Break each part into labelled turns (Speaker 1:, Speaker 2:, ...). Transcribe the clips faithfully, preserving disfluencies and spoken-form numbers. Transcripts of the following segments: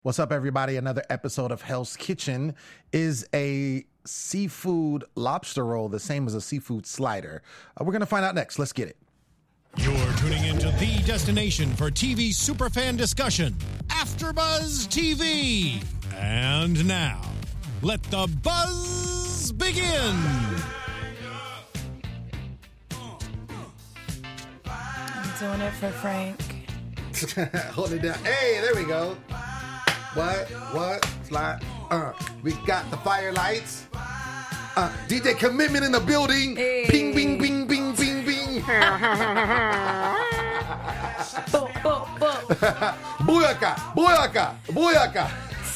Speaker 1: What's up, everybody? Another episode of Hell's Kitchen. Is a seafood lobster roll the same as a seafood slider? Uh, we're going to find out next. Let's get it.
Speaker 2: You're tuning into the destination for T V superfan discussion, AfterBuzz T V. And now, let the buzz begin.
Speaker 3: I'm doing it for Frank.
Speaker 1: Hold it down. Hey, there we go. What? What? Slide. Uh, we got the fire lights. Uh, D J Commitment in the building.
Speaker 3: Hey.
Speaker 1: Ping, bing, bing, bing, bing, bing.
Speaker 3: Bo, bo, bo.
Speaker 1: Booyaka, booyaka, booyaka.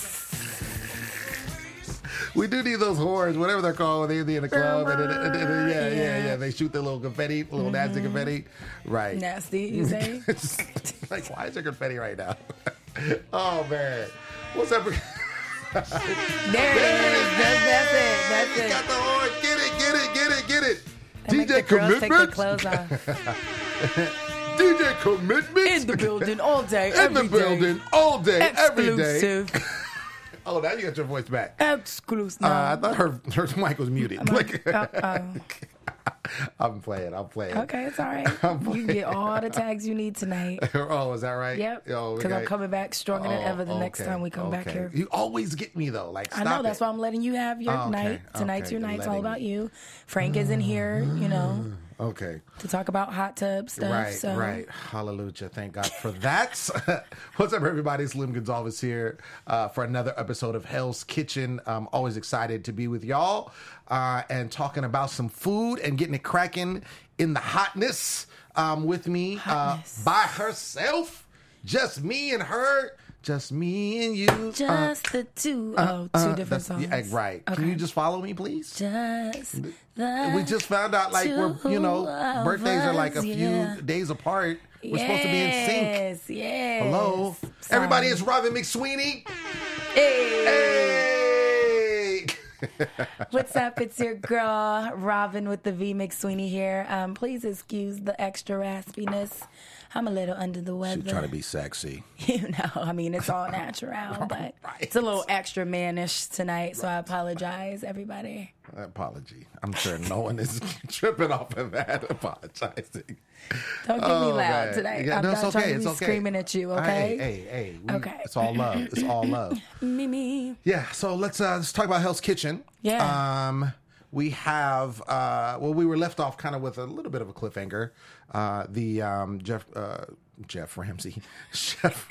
Speaker 1: We do need those horns, whatever they're called, when they're in the club. And, and, and, and, yeah, yeah, yeah. They shoot their little confetti, little mm-hmm. nasty confetti. Right.
Speaker 3: Nasty, you say?
Speaker 1: Like, why is there confetti right now? Oh, man. What's up?
Speaker 3: There it is. That's, that's it. That's it.
Speaker 1: Got the horn. Get it, get it, get it, get it.
Speaker 3: And
Speaker 1: D J
Speaker 3: make the girls
Speaker 1: Commitment.
Speaker 3: take their clothes off.
Speaker 1: D J Commitment.
Speaker 3: In the building all day,
Speaker 1: In
Speaker 3: every
Speaker 1: the building
Speaker 3: day.
Speaker 1: all day, every day.
Speaker 3: Exclusive.
Speaker 1: Oh, now you got your voice back.
Speaker 3: Exclusive. No.
Speaker 1: Uh, I thought her her mic was muted. Like,
Speaker 3: uh-oh.
Speaker 1: I'm playing. I'm playing.
Speaker 3: Okay, it's all right. You get all the tags you need tonight.
Speaker 1: Oh, is that right?
Speaker 3: Yep. Because
Speaker 1: Oh,
Speaker 3: okay. I'm coming back stronger than
Speaker 1: oh,
Speaker 3: ever the
Speaker 1: okay,
Speaker 3: next time we come
Speaker 1: okay.
Speaker 3: back here.
Speaker 1: You always get me though. Like, stop
Speaker 3: I know. That's
Speaker 1: it.
Speaker 3: why I'm letting you have your
Speaker 1: Oh, okay,
Speaker 3: night. Tonight's
Speaker 1: okay,
Speaker 3: your night. It's
Speaker 1: letting
Speaker 3: all about
Speaker 1: me.
Speaker 3: you. Frank isn't here, you know,
Speaker 1: Okay.
Speaker 3: to talk about hot tub stuff.
Speaker 1: Right,
Speaker 3: so.
Speaker 1: right. Hallelujah. Thank God for that. What's up, everybody? Slim Gonzalez here uh, for another episode of Hell's Kitchen. I'm always excited to be with y'all uh, and talking about some food and getting it cracking in the hotness um, with me uh, by herself. Just me and her. Just me and you.
Speaker 3: Just
Speaker 1: uh,
Speaker 3: the two.
Speaker 1: uh,
Speaker 3: Oh, two
Speaker 1: uh,
Speaker 3: different
Speaker 1: that's-
Speaker 3: songs.
Speaker 1: Yeah, right.
Speaker 3: Okay.
Speaker 1: Can you just follow me, please?
Speaker 3: Just the
Speaker 1: We just found out, like, we're, you know,
Speaker 3: two
Speaker 1: birthdays are like a
Speaker 3: of
Speaker 1: few
Speaker 3: us, yeah.
Speaker 1: days apart. We're supposed to be in sync.
Speaker 3: Yes, yes.
Speaker 1: Hello.
Speaker 3: Sorry.
Speaker 1: Everybody, it's Robin McSweeney.
Speaker 3: Hey.
Speaker 1: Hey.
Speaker 3: What's up? It's your girl, Robin with the V McSweeney here. Um, please excuse the extra raspiness. I'm a little under the weather.
Speaker 1: She's trying to be sexy.
Speaker 3: You know, I mean, it's all natural, but
Speaker 1: Right.
Speaker 3: it's a little extra mannish tonight, so I apologize, everybody.
Speaker 1: Apology. I'm sure no one is tripping off of that. Apologizing.
Speaker 3: Don't get
Speaker 1: Oh,
Speaker 3: me loud
Speaker 1: man.
Speaker 3: tonight.
Speaker 1: Yeah,
Speaker 3: I'm
Speaker 1: no,
Speaker 3: not
Speaker 1: it's
Speaker 3: trying
Speaker 1: okay.
Speaker 3: to be
Speaker 1: It's okay.
Speaker 3: screaming at you, okay?
Speaker 1: Hey, hey, hey. We,
Speaker 3: Okay.
Speaker 1: It's all love. It's all love.
Speaker 3: Me, me.
Speaker 1: Yeah. So let's uh, let's talk about Hell's Kitchen.
Speaker 3: Yeah.
Speaker 1: Um, we have uh, well, we were left off kind of with a little bit of a cliffhanger. Uh, the um, Jeff uh, Jeff Ramsey, Chef.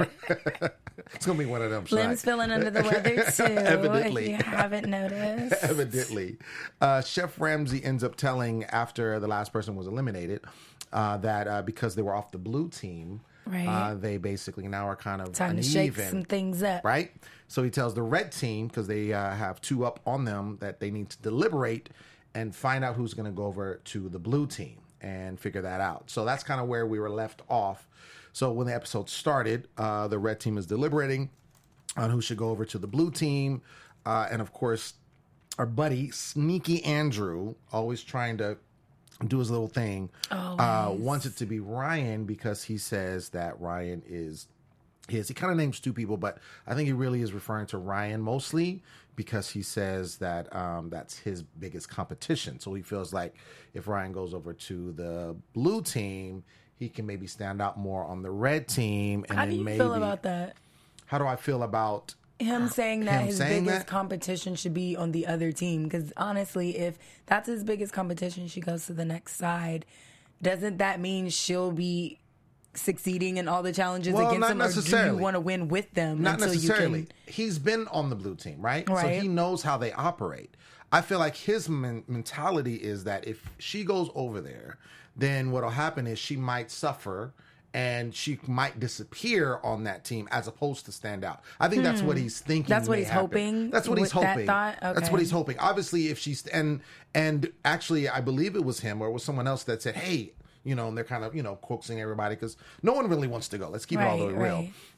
Speaker 1: It's gonna be one of them.
Speaker 3: Slim's feeling under the weather too.
Speaker 1: Evidently.
Speaker 3: If you haven't noticed.
Speaker 1: Evidently, uh, Chef Ramsey ends up telling after the last person was eliminated uh, that uh, because they were off the blue team.
Speaker 3: Right.
Speaker 1: Uh, they basically now are kind of
Speaker 3: Time
Speaker 1: uneven,
Speaker 3: to shake some things up.
Speaker 1: right? So he tells the red team, because they uh, have two up on them, that they need to deliberate and find out who's going to go over to the blue team and figure that out. So that's kind of where we were left off. So when the episode started, uh, the red team is deliberating on who should go over to the blue team. Uh, and of course, our buddy, Sneaky Andrew, always trying to do his little thing, uh, wants it to be Ryan because he says that Ryan is his. He kind of names two people, but I think he really is referring to Ryan mostly because he says that um, that's his biggest competition. So he feels like if Ryan goes over to the blue team, he can maybe stand out more on the red team. And
Speaker 3: How
Speaker 1: then
Speaker 3: do you
Speaker 1: maybe,
Speaker 3: feel about that?
Speaker 1: How do I feel about
Speaker 3: Him saying that
Speaker 1: him
Speaker 3: his
Speaker 1: saying
Speaker 3: biggest
Speaker 1: that?
Speaker 3: competition should be on the other team. Because honestly, if that's his biggest competition, she goes to the next side. Doesn't that mean she'll be succeeding in all the challenges
Speaker 1: Well,
Speaker 3: against
Speaker 1: not
Speaker 3: them? Or do
Speaker 1: necessarily.
Speaker 3: you want to win with them?
Speaker 1: Not
Speaker 3: until
Speaker 1: necessarily.
Speaker 3: You can...
Speaker 1: He's been on the blue team, right? So
Speaker 3: Right.
Speaker 1: he knows how they operate. I feel like his men- mentality is that if she goes over there, then what'll happen is she might suffer and she might disappear on that team as opposed to stand out. I think that's what he's thinking.
Speaker 3: That's what
Speaker 1: may
Speaker 3: he's
Speaker 1: happen.
Speaker 3: hoping
Speaker 1: That's what he's
Speaker 3: with that
Speaker 1: hoping.
Speaker 3: thought?
Speaker 1: That's
Speaker 3: Okay.
Speaker 1: what he's hoping. Obviously, if she's and and actually, I believe it was him or it was someone else that said, "Hey." You know, and they're kind of, you know, coaxing everybody because no one really wants to go. Let's keep it all the way
Speaker 3: Right,
Speaker 1: real.
Speaker 3: right.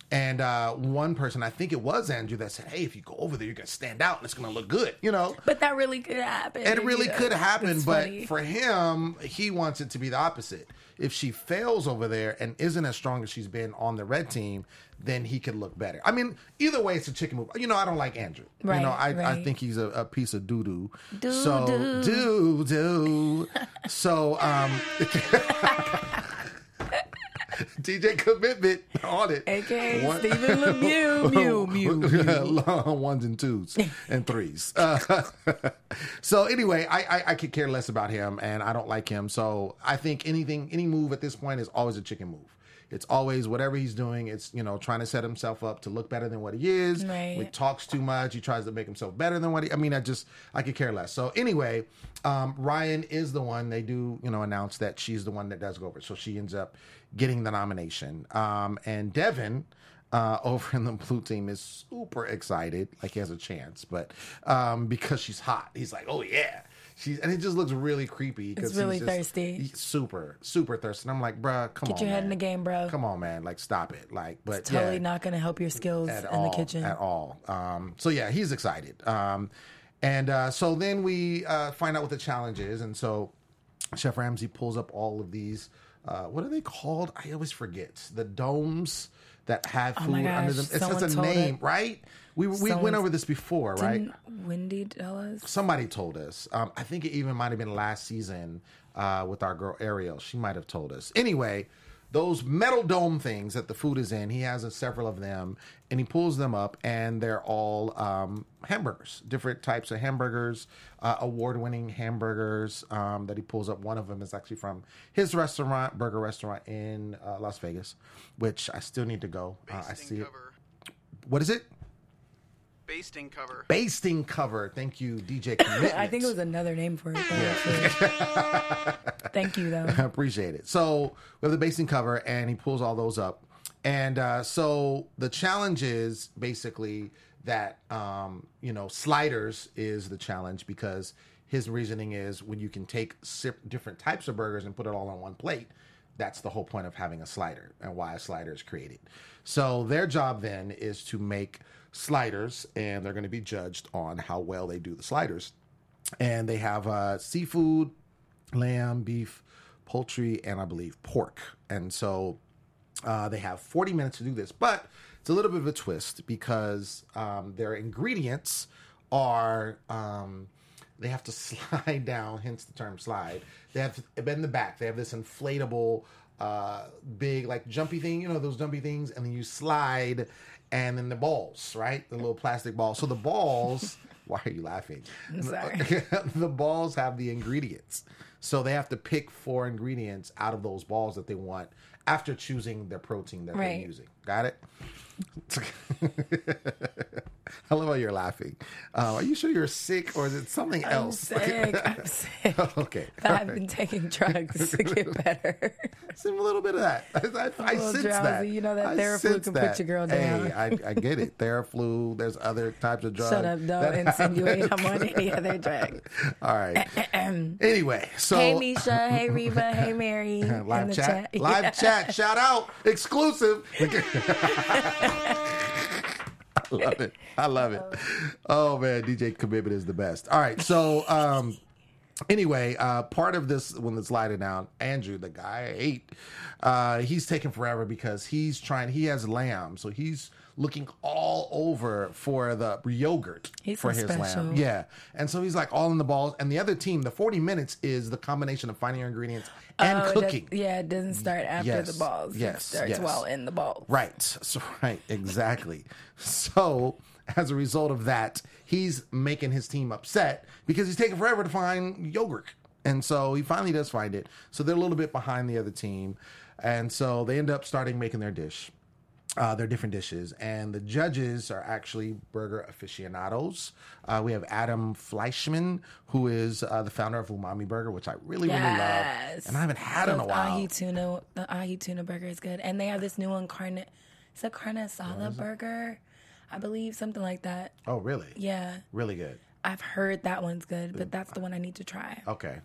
Speaker 1: And uh, one person, I think it was Andrew, that said, hey, if you go over there, you're going to stand out and it's going to look good, you know?
Speaker 3: But that really could happen.
Speaker 1: It really
Speaker 3: you know?
Speaker 1: could happen,
Speaker 3: It's
Speaker 1: but
Speaker 3: funny.
Speaker 1: for him, he wants it to be the opposite. If she fails over there and isn't as strong as she's been on the red team, then he could look better. I mean, either way, it's a chicken move. You know, I don't like Andrew.
Speaker 3: Right,
Speaker 1: you know, I, I
Speaker 3: right.
Speaker 1: think he's a, a piece of doo-doo.
Speaker 3: Doo-doo.
Speaker 1: So, doo-doo. So, um... D J Commitment on it.
Speaker 3: A K A
Speaker 1: One-
Speaker 3: Stephen Lemieux. Mew, mew, mew.
Speaker 1: Ones and twos and threes. Uh, so anyway, I, I I could care less about him, and I don't like him. So I think anything, any move at this point is always a chicken move. It's always whatever he's doing. It's, you know, trying to set himself up to look better than what he is.
Speaker 3: Right.
Speaker 1: He talks too much. He tries to make himself better than what he. I mean, I just I could care less. So anyway, um, Ryan is the one. They do, you know, announce that she's the one that does go over. So she ends up getting the nomination. Um, and Devin, uh, over in the blue team, is super excited, like he has a chance, but um, because she's hot, he's like, oh yeah. She's, and it just looks really creepy.
Speaker 3: It's really
Speaker 1: he's just,
Speaker 3: thirsty.
Speaker 1: he's super, super thirsty. And I'm like, bruh, come
Speaker 3: Get
Speaker 1: on,
Speaker 3: your head
Speaker 1: man.
Speaker 3: in the game, bro.
Speaker 1: Come on, man. Like, stop it. Like, but
Speaker 3: It's totally
Speaker 1: yeah,
Speaker 3: not going to help your skills
Speaker 1: at
Speaker 3: in
Speaker 1: all,
Speaker 3: the kitchen.
Speaker 1: at all. Um, so yeah, he's excited. Um, and uh, so then we uh, find out what the challenge is, and so Chef Ramsay pulls up all of these. Uh, what are they called? I always forget. The domes that have
Speaker 3: Oh
Speaker 1: food
Speaker 3: my gosh,
Speaker 1: under them. It's
Speaker 3: someone
Speaker 1: just a
Speaker 3: told
Speaker 1: name,
Speaker 3: it.
Speaker 1: right? We we
Speaker 3: Someone-
Speaker 1: went over this before, right?
Speaker 3: Didn't Wendy tell us?
Speaker 1: Somebody told us. Um, I think it even might have been last season uh, with our girl Ariel. She might have told us. Anyway, those metal dome things that the food is in, he has uh, several of them, and he pulls them up, and they're all um, hamburgers, different types of hamburgers, uh, award-winning hamburgers um, that he pulls up. One of them is actually from his restaurant, burger restaurant in uh, Las Vegas, which I still need to go. Uh, I see it.
Speaker 4: cover.
Speaker 1: What is it?
Speaker 4: Basting cover.
Speaker 1: Basting cover. Thank you, D J Commitment.
Speaker 3: I think it was another name for it. though, actually. Thank you, though.
Speaker 1: I appreciate it. So we have the basting cover, and he pulls all those up. And uh, so the challenge is basically that, um, you know, sliders is the challenge, because his reasoning is when you can take sip- different types of burgers and put it all on one plate, that's the whole point of having a slider and why a slider is created. So their job then is to make sliders, and they're going to be judged on how well they do the sliders. And they have uh, seafood, lamb, beef, poultry, and I believe pork. And so uh, they have forty minutes to do this, but it's a little bit of a twist, because um, their ingredients are um, they have to slide down, hence the term slide. They have to, in the back, they have this inflatable uh, big like jumpy thing, you know, those jumpy things, and then you slide, and then the balls, right? The little plastic balls. So the balls, why are you laughing?
Speaker 3: I'm sorry.
Speaker 1: The balls have the ingredients. So they have to pick four ingredients out of those balls that they want after choosing their protein that
Speaker 3: Right.
Speaker 1: they're using. Got it? I love how you're laughing. Uh, are you sure you're sick, or is it something
Speaker 3: I'm
Speaker 1: else?
Speaker 3: sick. I'm sick.
Speaker 1: Okay.
Speaker 3: But I've been taking drugs to get better.
Speaker 1: Some a little bit of that. I, I, I
Speaker 3: little
Speaker 1: sense
Speaker 3: drowsy.
Speaker 1: that.
Speaker 3: You know that
Speaker 1: I
Speaker 3: Theraflu
Speaker 1: sense
Speaker 3: can put your girl down.
Speaker 1: Hey, I, I get it. Theraflu. There's other types of drugs.
Speaker 3: Shut up, don't
Speaker 1: that
Speaker 3: insinuate
Speaker 1: happen.
Speaker 3: I'm on any other drug.
Speaker 1: All right. Anyway, so
Speaker 3: Hey, Misha. Hey, Reba. Hey, Mary. in
Speaker 1: live
Speaker 3: the
Speaker 1: chat,
Speaker 3: chat.
Speaker 1: live
Speaker 3: Yeah.
Speaker 1: chat. Shout out, exclusive. I love it. I love it. Oh man, D J Commitment is the best. All right, so um, anyway, uh, part of this when it's sliding down, Andrew, the guy I hate, uh, he's taking forever because he's trying. He has lamb, so he's looking all over for the yogurt
Speaker 3: He's
Speaker 1: for
Speaker 3: so
Speaker 1: his
Speaker 3: special.
Speaker 1: lamb. Yeah, and so he's like all in the balls. And the other team, the forty minutes is the combination of finding your ingredients and
Speaker 3: Oh, it
Speaker 1: cooking.
Speaker 3: does- yeah, it doesn't start after
Speaker 1: Yes,
Speaker 3: the balls.
Speaker 1: yes,
Speaker 3: It starts
Speaker 1: yes.
Speaker 3: while in the balls.
Speaker 1: Right. So, right. Exactly. So, as a result of that, he's making his team upset because he's taking forever to find yogurt. And so he finally does find it. So they're a little bit behind the other team. And so they end up starting making their dish, uh, their different dishes. And the judges are actually burger aficionados. Uh, we have Adam Fleischman, who is uh, the founder of Umami Burger, which I really, really love.
Speaker 3: Yes.
Speaker 1: And I haven't had in a
Speaker 3: Those
Speaker 1: while.
Speaker 3: Ahi tuna, the ahi tuna burger is good, and they have this new one, carne. It's a carne asada burger, I believe, something like that.
Speaker 1: Oh, really?
Speaker 3: Yeah,
Speaker 1: Really good.
Speaker 3: I've heard that one's good, but that's the one I need to try.
Speaker 1: Okay.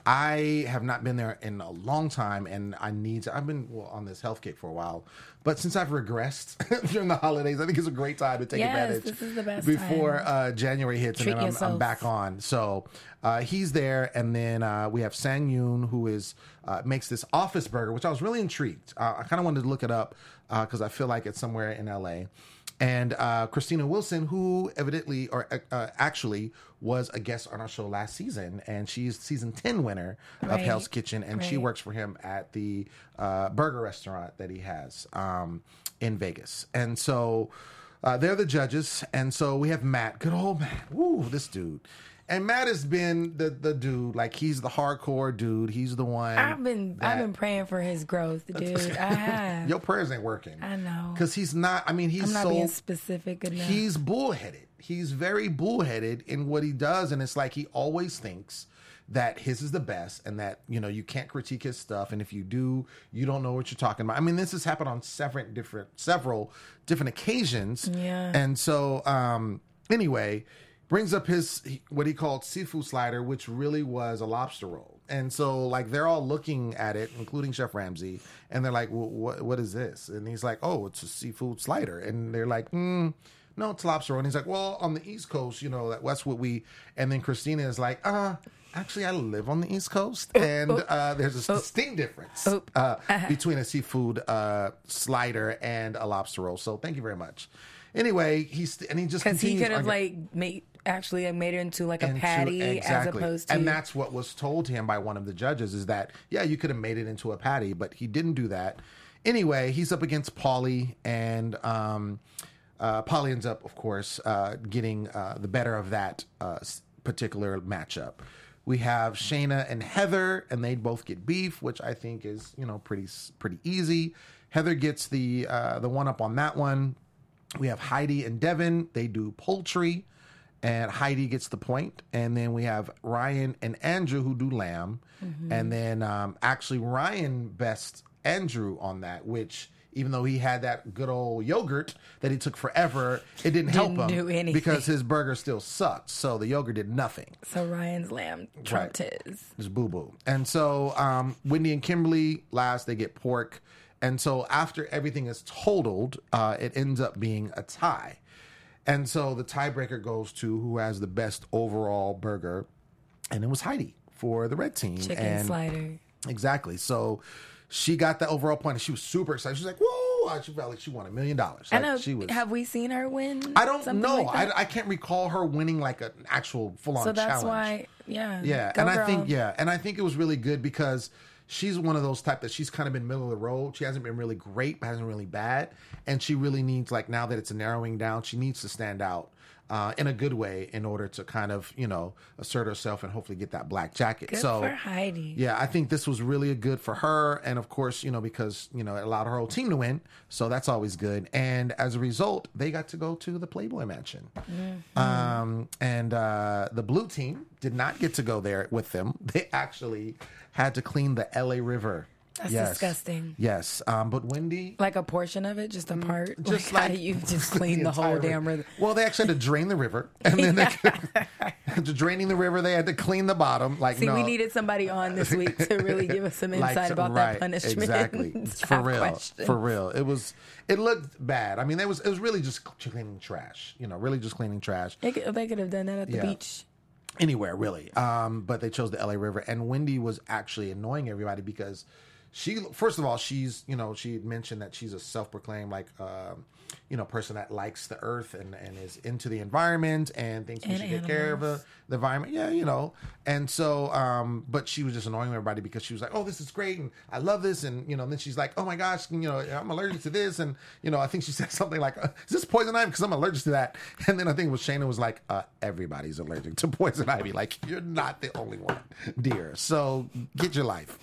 Speaker 1: I have not been there in a long time, and I need to. I've been well, on this health kick for a while, but since I've regressed during the holidays, I think it's a great time to take
Speaker 3: Yes,
Speaker 1: advantage
Speaker 3: this is the best
Speaker 1: before
Speaker 3: time.
Speaker 1: Uh, January hits,
Speaker 3: Treat
Speaker 1: and then I'm, I'm
Speaker 3: yourself.
Speaker 1: back on. So uh, he's there, and then uh, we have Sang Yoon, who is uh, makes this office burger, which I was really intrigued. Uh, I kind of wanted to look it up because I feel like it's somewhere in L A. And uh, Christina Wilson, who evidently or uh, actually was a guest on our show last season, and she's season ten winner of
Speaker 3: Right.
Speaker 1: Hell's Kitchen, and she
Speaker 3: Right.
Speaker 1: works for him at the uh, burger restaurant that he has um, in Vegas. And so uh, they're the judges, and so we have Matt, good old Matt, woo, this dude. And Matt has been the the dude, like he's the hardcore dude. He's the one.
Speaker 3: I've been
Speaker 1: that-
Speaker 3: I've been praying for his growth, dude. I have.
Speaker 1: Your prayers ain't working.
Speaker 3: I know.
Speaker 1: Because he's not, I mean, he's
Speaker 3: I'm not
Speaker 1: so.
Speaker 3: being specific enough.
Speaker 1: He's bullheaded. He's very bullheaded in what he does. And it's like he always thinks that his is the best and that, you know, you can't critique his stuff. And if you do, you don't know what you're talking about. I mean, this has happened on several different, several different occasions.
Speaker 3: Yeah.
Speaker 1: And so, um, anyway, brings up his, what he called seafood slider, which really was a lobster roll. And so, like, they're all looking at it, including Chef Ramsay, and they're like, well, what, what is this? And he's like, oh, it's a seafood slider. And they're like, mm, no, it's lobster roll. And he's like, well, on the East Coast, you know, that, that's what we, and then Christina is like, uh, actually, I live on the East Coast, and uh, there's a distinct difference uh, between a seafood uh, slider and a lobster roll. So thank you very much. Anyway, he's, and he just
Speaker 3: Because he
Speaker 1: continues
Speaker 3: could have
Speaker 1: arguing.
Speaker 3: like made actually like, made it into like a
Speaker 1: Into-
Speaker 3: patty as
Speaker 1: exactly.
Speaker 3: opposed to
Speaker 1: and that's what was told to him by one of the judges is that yeah you could have made it into a patty, but he didn't do that. Anyway, he's up against Paulie, and um uh Paulie ends up of course uh getting uh the better of that uh s- particular matchup. We have Shayna and Heather, and they both get beef, which I think is you know pretty pretty easy. Heather gets the uh the one up on that one. We have Heidi and Devin, they do poultry, and Heidi gets the point. And then we have Ryan and Andrew who do lamb.
Speaker 3: Mm-hmm.
Speaker 1: And then um, actually Ryan bests Andrew on that, which even though he had that good old yogurt that he took forever, it didn't, help
Speaker 3: Didn't
Speaker 1: him
Speaker 3: do anything.
Speaker 1: because his burger still sucked. So the yogurt did nothing.
Speaker 3: so Ryan's lamb trumped his.
Speaker 1: It's boo boo. And so um, Wendy and Kimberly last, they get pork. And so after everything is totaled, uh, it ends up being a tie. And so the tiebreaker goes to who has the best overall burger. And it was Heidi for the red team.
Speaker 3: Chicken
Speaker 1: and
Speaker 3: slider.
Speaker 1: Exactly. So she got the overall point, and she was super excited. She was like, whoa! She felt like she won a million dollars.
Speaker 3: I
Speaker 1: Like,
Speaker 3: know.
Speaker 1: she was.
Speaker 3: Have we seen her win?
Speaker 1: I don't
Speaker 3: something
Speaker 1: know.
Speaker 3: like that?
Speaker 1: I, I can't recall her winning like an actual full on
Speaker 3: so
Speaker 1: challenge.
Speaker 3: that's why, yeah.
Speaker 1: Yeah,
Speaker 3: Go
Speaker 1: and I
Speaker 3: girl.
Speaker 1: think yeah, and I think it was really good because she's one of those type that she's kind of been middle of the road. She hasn't been really great, but hasn't really bad, and she really needs like now that it's a narrowing down, she needs to stand out uh, in a good way in order to kind of you know assert herself and hopefully get that black jacket.
Speaker 3: Good
Speaker 1: so
Speaker 3: for Heidi.
Speaker 1: yeah, I think this was really good for her, and of course you know because you know it allowed her whole team to win, so that's always good. And as a result, they got to go to the Playboy Mansion,
Speaker 3: Mm-hmm.
Speaker 1: um, and uh, the blue team did not get to go there with them. They actually had to clean the L A River.
Speaker 3: That's
Speaker 1: Yes.
Speaker 3: disgusting.
Speaker 1: Yes, um, but Wendy,
Speaker 3: Like a portion of it, just a part.
Speaker 1: Mm, just
Speaker 3: like, how
Speaker 1: like
Speaker 3: do you just clean the, whole
Speaker 1: entire
Speaker 3: damn river.
Speaker 1: Well, they actually had to drain the river, and then they after draining the river, they had to clean the bottom. Like,
Speaker 3: See,
Speaker 1: no,
Speaker 3: we needed somebody on this week to really give us some
Speaker 1: like,
Speaker 3: insight about
Speaker 1: right,
Speaker 3: that punishment.
Speaker 1: Exactly,
Speaker 3: Just
Speaker 1: for
Speaker 3: have
Speaker 1: real,
Speaker 3: questions.
Speaker 1: for real. It was, it looked bad. I mean, it was, it was really just cleaning trash. You know, really just cleaning trash.
Speaker 3: They could, they could have done that at the
Speaker 1: Yeah.
Speaker 3: beach.
Speaker 1: Anywhere really, um, but they chose the L A River, and Wendy was actually annoying everybody because she, first of all, she's you know she mentioned that she's a self-proclaimed like um, you know person that likes the earth and, and is into the environment and thinks we
Speaker 3: And
Speaker 1: should take care of the,
Speaker 3: animals.
Speaker 1: the environment. Yeah, you know, and so um, but she was just annoying everybody because she was like, oh, this is great and I love this, and you know, and then she's like, oh my gosh, you know, I'm allergic to this, and you know, I think she said something like, uh, is this poison ivy? Because I'm allergic to that, and then I think it was Shayna was like, uh, everybody's allergic to poison ivy. Like you're not the only one, dear. So get your life.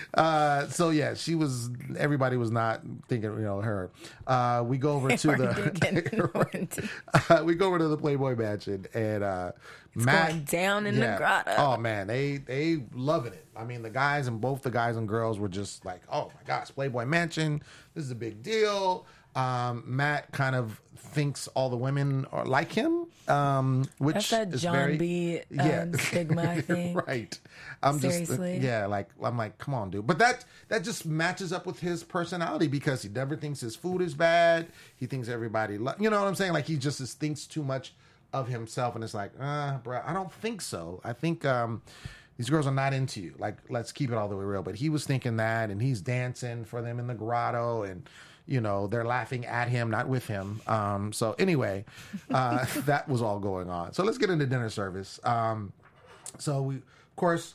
Speaker 1: Uh, so yeah, she was. Everybody was not thinking, you know, her. Uh, we go over to the. uh, we go over to the Playboy Mansion, and uh, Matt
Speaker 3: going down in the grotto.
Speaker 1: Oh man, they they loving it. I mean, the guys and both the guys and girls were just like, oh my gosh, Playboy Mansion. This is a big deal. Um, Matt kind of thinks all the women are like him, um, which
Speaker 3: That's that
Speaker 1: is
Speaker 3: John
Speaker 1: very
Speaker 3: B. Um,
Speaker 1: yeah
Speaker 3: stigma, I think.
Speaker 1: right. I'm
Speaker 3: Seriously.
Speaker 1: just yeah, like I'm like, come on, dude. But that that just matches up with his personality because he never thinks his food is bad. He thinks everybody, lo- you know what I'm saying? Like he just is, thinks too much of himself, and it's like, uh, bro, I don't think so. I think um, these girls are not into you. Like, let's keep it all the way real. But he was thinking that, and he's dancing for them in the grotto, and you know they're laughing at him, not with him. Um, so anyway, uh, that was all going on. So let's get into dinner service. Um, so we, of course.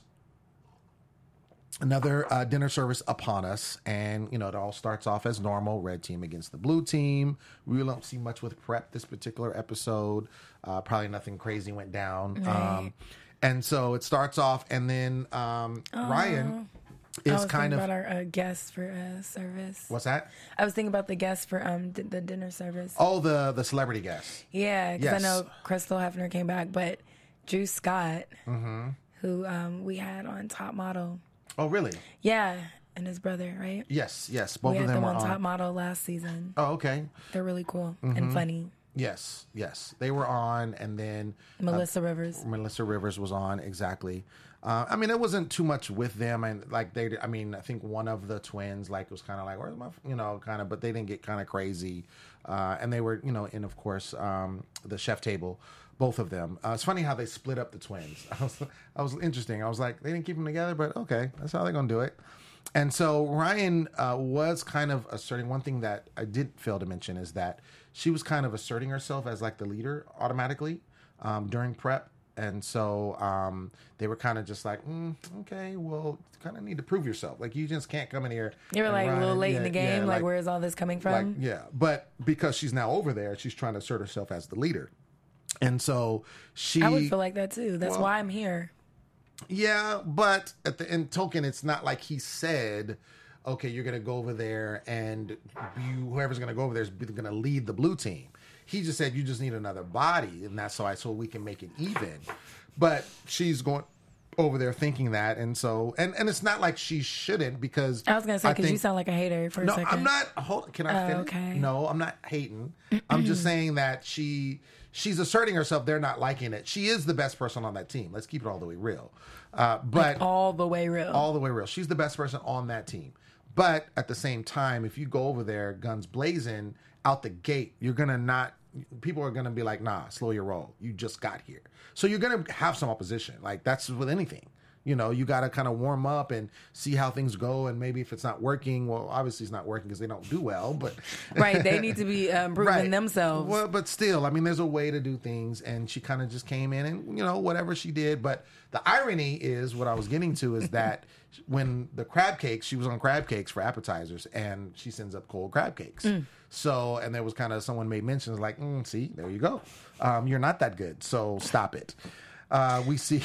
Speaker 1: Another uh, dinner service upon us, and you know it all starts off as normal. Red team against the blue team. We really don't see much with prep this particular episode. Uh, probably nothing crazy went down,
Speaker 3: right.
Speaker 1: um, and so it starts off, and then um, Ryan is
Speaker 3: I was
Speaker 1: kind
Speaker 3: thinking
Speaker 1: of
Speaker 3: about our uh, guest for uh, service.
Speaker 1: what's that?
Speaker 3: I was thinking about the guest for um d- the dinner service.
Speaker 1: Oh, the the celebrity guest.
Speaker 3: Yeah, because
Speaker 1: Yes.
Speaker 3: I know Crystal Hefner came back, but Drew Scott,
Speaker 1: Mm-hmm.
Speaker 3: who um we had on Top Model.
Speaker 1: Oh, really?
Speaker 3: Yeah, and his brother, right?
Speaker 1: Yes, yes. Both
Speaker 3: we
Speaker 1: of
Speaker 3: had
Speaker 1: them
Speaker 3: them
Speaker 1: were
Speaker 3: on
Speaker 1: on.
Speaker 3: Top Model last season.
Speaker 1: Oh, okay.
Speaker 3: They're really cool
Speaker 1: Mm-hmm.
Speaker 3: and funny.
Speaker 1: Yes, yes. They were on, and then
Speaker 3: Melissa Rivers.
Speaker 1: Melissa Rivers was on, exactly. Uh, I mean, it wasn't too much with them, and like they, I mean, I think one of the twins like was kind of like, "Where's my," you know, kind of, but they didn't get kind of crazy, uh, and they were, you know, in of course um, the chef table, both of them. Uh, it's funny how they split up the twins. I was, I was interesting. I was like, they didn't keep them together, but okay, that's how they're gonna do it. And so Ryan uh, was kind of asserting one thing that I did fail to mention is that she was kind of asserting herself as like the leader automatically um, during prep. And so um, they were kind of just like, mm, okay, well, kind of need to prove yourself. Like, you just can't come in here.
Speaker 3: You were
Speaker 1: and
Speaker 3: like
Speaker 1: run
Speaker 3: a little
Speaker 1: and-
Speaker 3: late
Speaker 1: yeah,
Speaker 3: in the
Speaker 1: yeah,
Speaker 3: game. like, where is all this coming from?
Speaker 1: like, yeah. But because she's now over there, she's trying to assert herself as the leader. And so she.
Speaker 3: I would feel like that too. That's
Speaker 1: well,
Speaker 3: why I'm here.
Speaker 1: Yeah, but at the end token, it's not like he said, okay, you're going to go over there and you, whoever's going to go over there is going to lead the blue team. He just said, you just need another body, and that's why, so we can make it even. But she's going over there thinking that, and so, and, and it's not like she shouldn't, because
Speaker 3: I was going to say,
Speaker 1: I
Speaker 3: because you
Speaker 1: think-
Speaker 3: sound like a hater for a
Speaker 1: no,
Speaker 3: second.
Speaker 1: I'm not. Hold, can I
Speaker 3: Oh,
Speaker 1: finish?
Speaker 3: okay.
Speaker 1: No, I'm not hating. I'm just saying that she she's asserting herself. They're not liking it. She is the best person on that team. Let's keep it all the way real. Uh, but
Speaker 3: all the way real.
Speaker 1: all the way real. She's the best person on that team. But at the same time, if you go over there guns blazing out the gate, you're gonna not. People are gonna be like, nah, slow your roll. You just got here, so you're gonna have some opposition. Like that's with anything. You know, you got to kind of warm up and see how things go. And maybe if it's not working, well, obviously it's not working because they don't do well. But
Speaker 3: right, they need to be um, proving
Speaker 1: Right.
Speaker 3: themselves.
Speaker 1: Well, but still, I mean, there's a way to do things. And she kind of just came in and, you know, whatever she did. But the irony is what I was getting to is that when the crab cakes, she was on crab cakes for appetizers and she sends up cold crab cakes.
Speaker 3: Mm.
Speaker 1: So, and there was kind of someone made mentions like, mm, see, there you go. Um, you're not that good. So stop it. Uh, we see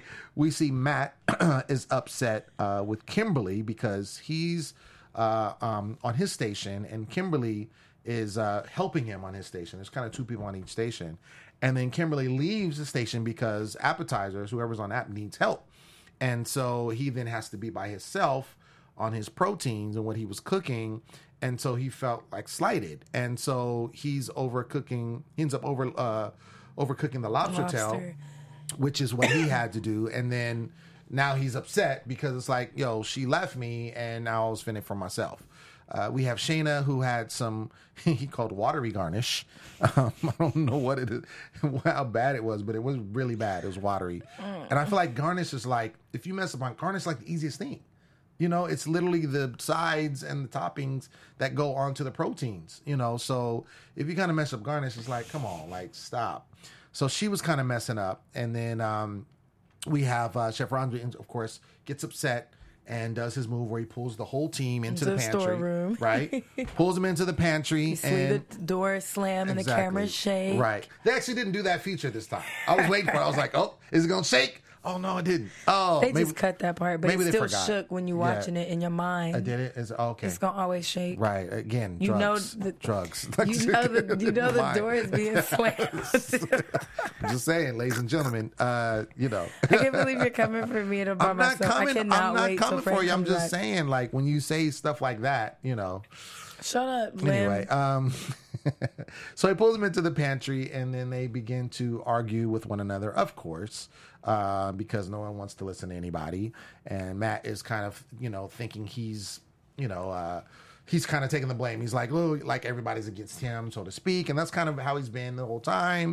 Speaker 1: we see Matt is upset uh, with Kimberly because he's uh, um, on his station and Kimberly is uh, helping him on his station. There's kind of two people on each station. And then Kimberly leaves the station because appetizers, whoever's on app, needs help. And so he then has to be by himself on his proteins and what he was cooking. And so he felt like slighted. And so he's overcooking, he ends up over uh, overcooking the lobster,
Speaker 3: Lobster.
Speaker 1: tail, which is what he had to do. And then now he's upset because it's like, yo, she left me and now I was fending for myself. Uh, we have Shayna, who had some, he called watery garnish. Um, I don't know what it is, how bad it was, but it was really bad. It was watery. And I feel like garnish is like, if you mess up on garnish, is like the easiest thing. You know, it's literally the sides and the toppings that go onto the proteins, you know. So if you kind of mess up garnish, it's like, come on, like, stop. So she was kind of messing up. And then um, we have uh, Chef Rondre, of course, gets upset and does his move where he pulls the whole team into
Speaker 3: The
Speaker 1: the pantry.
Speaker 3: storeroom.
Speaker 1: Right? Pulls them into the pantry.
Speaker 3: You see
Speaker 1: and
Speaker 3: the door slam and
Speaker 1: Exactly.
Speaker 3: the camera shake.
Speaker 1: Right. They actually didn't do that feature this time. I was waiting for it. I was like, oh, is it going to shake? Oh, no, it didn't. Oh,
Speaker 3: They
Speaker 1: maybe,
Speaker 3: just cut that part, but
Speaker 1: maybe
Speaker 3: it
Speaker 1: they
Speaker 3: still
Speaker 1: forgot.
Speaker 3: shook when you're
Speaker 1: Yeah.
Speaker 3: watching it in your mind.
Speaker 1: I did it. It's, okay.
Speaker 3: It's gonna always shake.
Speaker 1: Right. Again,
Speaker 3: You
Speaker 1: drugs.
Speaker 3: know the
Speaker 1: drugs.
Speaker 3: You know the you know the
Speaker 1: Mine.
Speaker 3: door is being slammed.
Speaker 1: I'm just saying, ladies and gentlemen, uh, you know.
Speaker 3: I can't believe you're coming for me to by
Speaker 1: I'm not
Speaker 3: myself.
Speaker 1: coming,
Speaker 3: I cannot
Speaker 1: I'm not
Speaker 3: wait till
Speaker 1: coming
Speaker 3: Frank
Speaker 1: for you. I'm
Speaker 3: comes
Speaker 1: just
Speaker 3: back.
Speaker 1: saying, like, when you say stuff like that, you know,
Speaker 3: Shut up, Lim.
Speaker 1: Anyway, um, so he pulls them into the pantry, and then they begin to argue with one another, of course, uh, because no one wants to listen to anybody. And Matt is kind of, you know, thinking he's, you know, uh, he's kind of taking the blame. He's like, oh, like everybody's against him, so to speak. And that's kind of how he's been the whole time.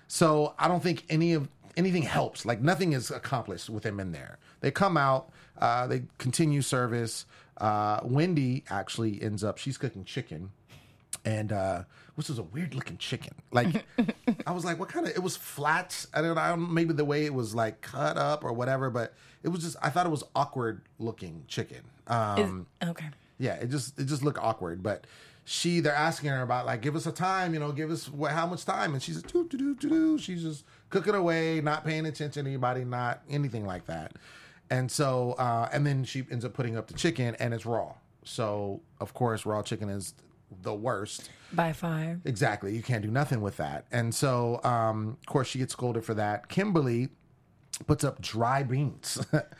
Speaker 1: So I don't think any of anything helps. Like nothing is accomplished with him in there. They come out, uh, they continue service. Uh, Wendy actually ends up, she's cooking chicken, and uh, which was a weird looking chicken. Like, I was like, what kind of, it was flat. I don't know, maybe the way it was like cut up or whatever, but it was just, I thought it was awkward looking chicken. Um,
Speaker 3: Is, okay.
Speaker 1: Yeah, it just, it just looked awkward, but she, they're asking her about like, give us a time, you know, give us what, how much time. And she's like, doo, doo, doo, doo, doo. She's just cooking away, not paying attention to anybody, not anything like that. And so, uh, and then she ends up putting up the chicken, and it's raw. So, of course, raw chicken is the worst.
Speaker 3: By far.
Speaker 1: Exactly. You can't do nothing with that. And so, um, of course, she gets scolded for that. Kimberly puts up dry beans.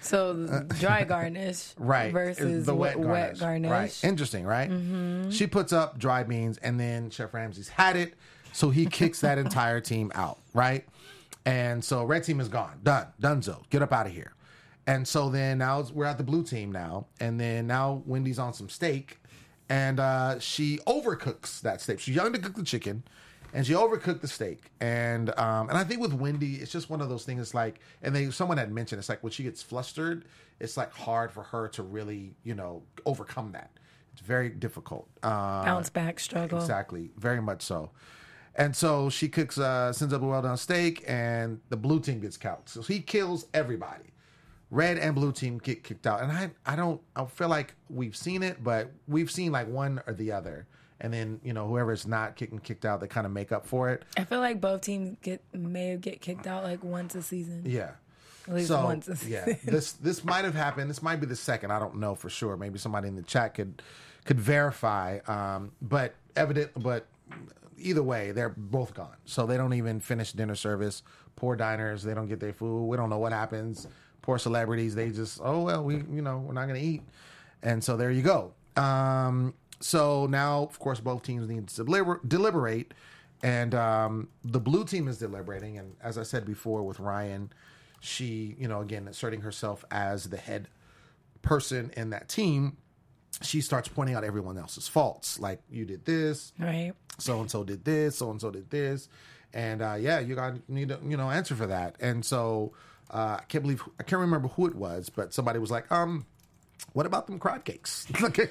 Speaker 3: So, dry garnish
Speaker 1: Right.
Speaker 3: versus
Speaker 1: the
Speaker 3: wet,
Speaker 1: wet garnish.
Speaker 3: wet garnish.
Speaker 1: Right. Interesting, right? Mm-hmm. She puts up dry beans, and then Chef Ramsay's had it, so he kicks that entire team out, right? And so, red team is gone. Done. Donezo. Get up out of here. And so then now it's, we're at the blue team now. And then now Wendy's on some steak. And uh, she overcooks that steak. She's young to cook the chicken. And she overcooked the steak. And um, and I think with Wendy, it's just one of those things. It's like, and they someone had mentioned, it's like when she gets flustered, it's like hard for her to really, you know, overcome that. It's very difficult. Uh,
Speaker 3: Bounce back struggle.
Speaker 1: Exactly. Very much so. And so she cooks, uh, sends up a well done steak, and the blue team gets couched. So he kills everybody. Red and blue team get kicked out. And I I don't, I feel like we've seen it, but we've seen like one or the other. And then, you know, whoever's not getting kicked out, they kind of make up for it.
Speaker 3: I feel like both teams get may get kicked out like once a season.
Speaker 1: Yeah.
Speaker 3: At least
Speaker 1: so,
Speaker 3: once a season.
Speaker 1: yeah, this this might have happened. This might be the second. I don't know for sure. Maybe somebody in the chat could could verify. Um, but evident, but either way, they're both gone. So they don't even finish dinner service. Poor diners, they don't get their food. We don't know what happens. Poor celebrities, they just, oh, well, we, you know, we're not going to eat. And so there you go. Um, so now, of course, both teams need to deliber- deliberate. And um, the blue team is deliberating. And as I said before with Ryan, she, you know, again, asserting herself as the head person in that team, she starts pointing out everyone else's faults. Like, you did this.
Speaker 3: Right.
Speaker 1: So-and-so did this. So-and-so did this. And, uh, yeah, you got need to, you know, answer for that. And so... Uh, I can't believe, I can't remember who it was, but somebody was like, um, what about them crab cakes?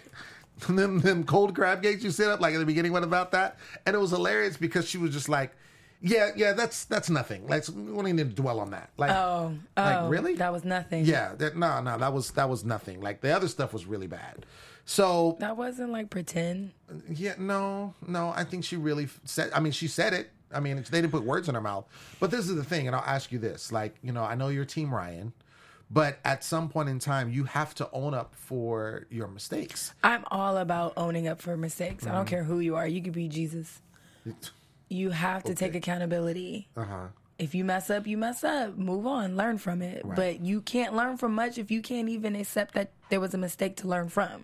Speaker 1: them, them cold crab cakes you set up, like at the beginning, what about that? And it was hilarious because she was just like, yeah, yeah, that's that's nothing. Like, we don't need to dwell on that. Like,
Speaker 3: Oh, oh,
Speaker 1: like really?
Speaker 3: That was nothing.
Speaker 1: Yeah, that, no, no, that was that was nothing. Like, the other stuff was really bad. So,
Speaker 3: That wasn't like pretend.
Speaker 1: yeah, no, no, I think she really said, I mean, she said it. I mean, they didn't put words in her mouth. But this is the thing, and I'll ask you this. Like, you know, I know you're Team Ryan, but at some point in time, you have to own up for your mistakes.
Speaker 3: I'm all about owning up for mistakes.
Speaker 1: Mm-hmm.
Speaker 3: I don't care who you are. You could be Jesus. You have to
Speaker 1: Okay.
Speaker 3: take accountability.
Speaker 1: Uh-huh.
Speaker 3: If you mess up, you mess up. Move on. Learn from it.
Speaker 1: Right.
Speaker 3: But you can't learn from much if you can't even accept that there was a mistake to learn from.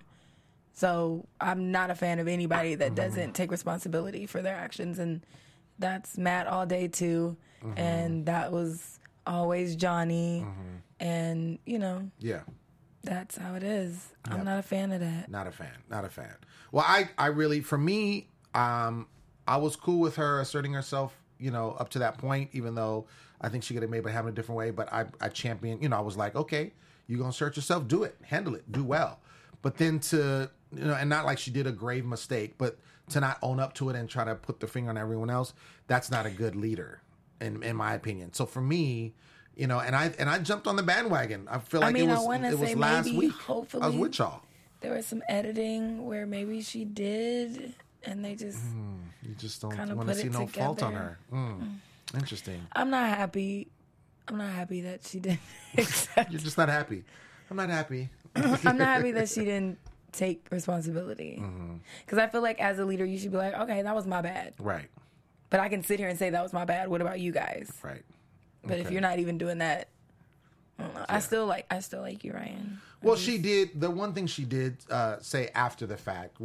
Speaker 3: So I'm not a fan of anybody that
Speaker 1: Mm-hmm.
Speaker 3: doesn't take responsibility for their actions. And that's Matt all day too.
Speaker 1: Mm-hmm.
Speaker 3: And that was always Johnny. And, you know,
Speaker 1: Yeah.
Speaker 3: that's how it is. I'm
Speaker 1: Yep.
Speaker 3: not a fan of that.
Speaker 1: Not a fan. Not a fan. Well, I, I really, for me, um, I was cool with her asserting herself, you know, up to that point, even though I think she could have maybe have it a different way. But I, I championed, you know, I was like, okay, you're going to assert yourself, do it, handle it, do well. But then to, you know, and not like she did a grave mistake, but to not own up to it and try to put the finger on everyone else, that's not a good leader, in in my opinion. So for me, you know, and I and I jumped on the bandwagon. I feel like
Speaker 3: I mean,
Speaker 1: it
Speaker 3: I
Speaker 1: was
Speaker 3: wanna
Speaker 1: it was
Speaker 3: say
Speaker 1: last
Speaker 3: maybe,
Speaker 1: week.
Speaker 3: hopefully,
Speaker 1: I was with y'all.
Speaker 3: There was some editing where maybe she did, and they just.
Speaker 1: You just don't
Speaker 3: Kinda
Speaker 1: want to
Speaker 3: put
Speaker 1: see
Speaker 3: it
Speaker 1: no fault on
Speaker 3: together.
Speaker 1: her. Mm. Interesting.
Speaker 3: I'm not happy. I'm not happy that she didn't accept.
Speaker 1: You're just not happy. I'm not happy.
Speaker 3: I'm not happy that she didn't take responsibility.
Speaker 1: Mm-hmm.
Speaker 3: Because I feel like as a leader, you should be like, okay, that was my bad.
Speaker 1: Right.
Speaker 3: But I can sit here and say that was my bad. What about you guys?
Speaker 1: Right.
Speaker 3: But if
Speaker 1: Okay.
Speaker 3: you're not even doing that, I don't know. I still like. I still like you, Ryan.
Speaker 1: Well, she did. The one thing she did uh, say after the fact, which